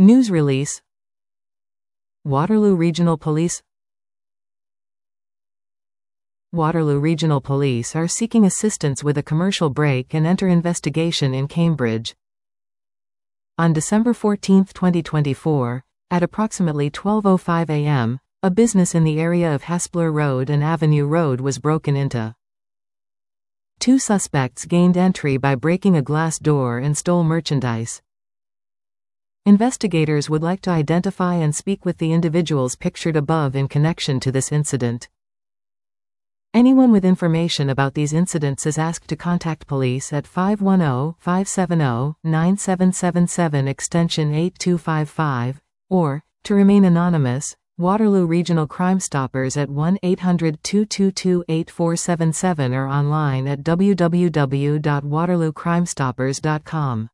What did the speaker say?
News release. Waterloo Regional Police. Waterloo Regional Police are seeking assistance with a commercial break-and-enter investigation in Cambridge. On December 14, 2024, at approximately 12:05 a.m., a business in the area of Haspler Road and Avenue Road was broken into. Two suspects gained entry by breaking a glass door and stole merchandise. Investigators would like to identify and speak with the individuals pictured above in connection to this incident. Anyone with information about these incidents is asked to contact police at 510-570-9777 extension 8255, or, to remain anonymous, Waterloo Regional Crime Stoppers at 1-800-222-8477 or online at www.waterloocrimestoppers.com.